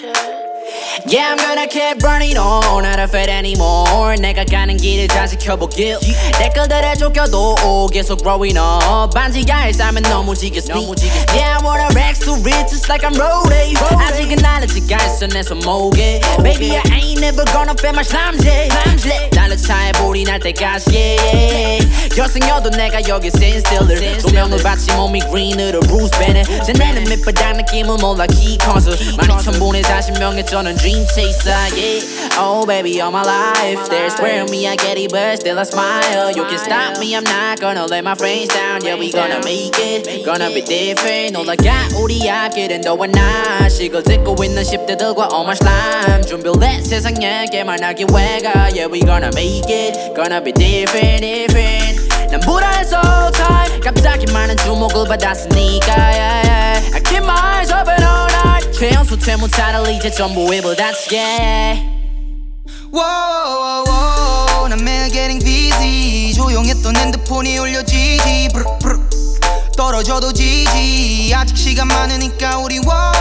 Yeah, I'm gonna keep running on, not afraid anymore. 내가 가는 길을 다 지켜보길. 댓글들에 쫓겨도 계속 growing up. 반지가 할 삶은 너무 지겹니. Yeah, I wanna rags to riches like I'm rolling. 아직은 날아지가 있어 내 손목에. Baby, I ain't never gonna fail my slam제. 날로 차에 불이 날 때까지 yeah. 결승여도 내가 여기 sin stiller. 조명을 받지 몸이 green으로 Bruce Banner. 제 내는 밑바닥 느낌은 몰라 key concert. 12,000분의 40명의 저는 dream chaser, yeah. Oh baby, all my life they're swearing me I get it but still I smile. You can stop me, I'm not gonna let my friends down. Yeah, we gonna make it, gonna be different. 올라가 우리 앞길은 너와 나 시걸 듣고 있는 10대들과 all my slime. 준비해 세상에게 말하기 왜가. Yeah, we gonna make it, gonna be different, different. 난 불안해서 all time 갑자기 많은 주목을 받았으니까 yeah, yeah. I keep my eyes open all night. 최연소 퇴무타를 이제 전부 입을 닫히게. Whoa, 난 매일 getting busy. 조용했던 핸드폰이 울려지지. 떨어져도 지지. 아직 시간 많으니까 우리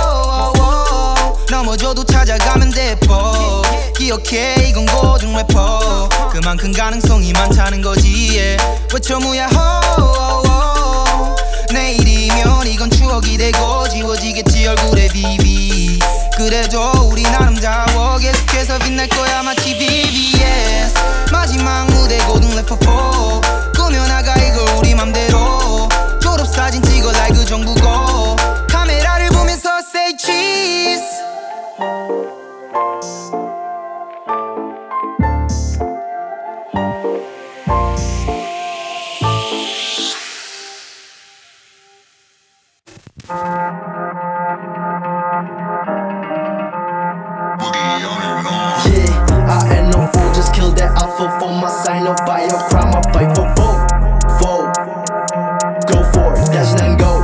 넘어져도 찾아가면 돼. 기억해 이건 고등 래퍼. 그만큼 가능성이 많다는 거지 yeah. 외쳐무야 ho 내일이면 이건 추억이 되고 지워지겠지 얼굴에 비비. 그래도 우리 나름다워 계속해서 빛날 거야 마치 BBS. 마지막 무대 고등 래퍼 4 꾸며나가 이걸 우리 맘대로. 졸업사진 찍어 라이브 정부고 카메라를 보면서 say cheese. For my sign up by your crime, I fight for vote. Go for it, 다시 난 go.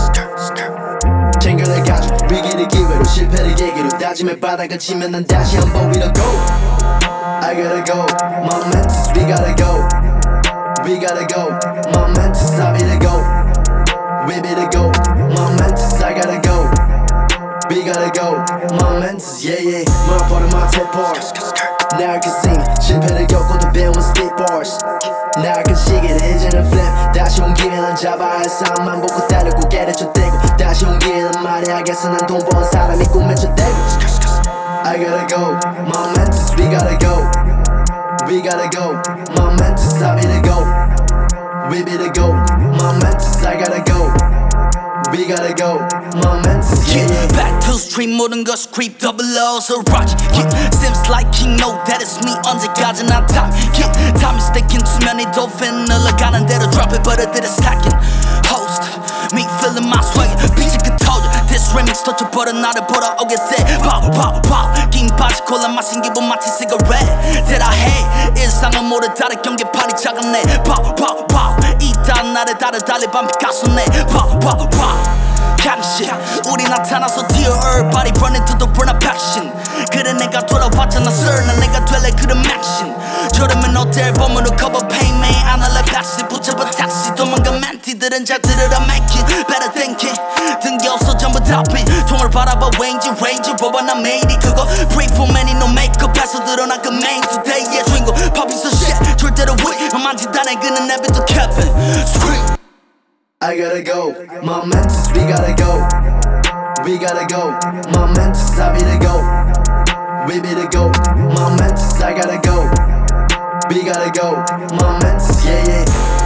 챙겨내가죠 위기를 기회로 실패를 계기로 다짐의 바닥을 치면 난 다시 한번 위로 go. I gotta go, momentous, we gotta go. We gotta go, momentous, I be the go. We be the go, momentous, I gotta go. We gotta go, momentous, yeah yeah. 물어버린 my tip bars. 날 그생 실패를 겪고도 배운 spit bars. 날 그 시기를 이제는 flip. 다시 온 기회 난 잡아야 할 싸움만 보고 따르고 깨르쳐대고 다시 온 기회는 말해야겠어 난 돈 버는 사람이 꿈에 쫓대고. I gotta go, momentous, we gotta go. We gotta go, momentous, I be the go. We be the go, momentous, I gotta go. We gotta go, momentous, yeah, yeah. Back to the street 모든 것 creep double O's or rush. Yeah, seems like king know that it's me 언제까지나 time. Yeah, time is taking too many dolphin 흘러가는 대로 drop it but it did a stacking. Host, me feeling my swag. 빛이 그터져 this remix 터져버려 나를 보러 오게 돼. Pow pow pow 긴 바지 콜라 마신 기분 마치 cigarette. That I hate 일상은 모두 다른 경계판이 작았네. Pow pow pow 이딴 나를 다른 달리 반 피카소네. Pow pow pow 강신 우리 나타나서 dear everybody run into the burn up action. 그래 내가 돌아왔잖아 sir 난 내가 될래 그런 action. 저러면 어때 앨범으로 cover pain man 안 할래 박시 붙잡아 taxi 도망가 멘티들은 잘 들으라 make it better thinking. 등기 없어 전부 답이 통을 바라봐 왠지 range 로버 나 made it 그거 breathe for many no makeup 해서 드러나 그 main today의 주인공 pop is a shit 절대로 we 만지다네 그는 내비도 Kevin scream. I gotta go, momentous, we gotta go. We gotta go, momentous, I be the go. We be the go, momentous, I gotta go. We gotta go, momentous, yeah yeah.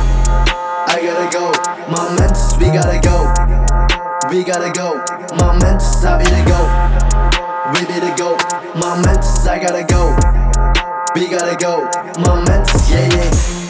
I gotta go, momentous, we gotta go. We gotta go, momentous, I be the go. We be the go, momentous, I gotta go. We gotta go, momentous, yeah yeah.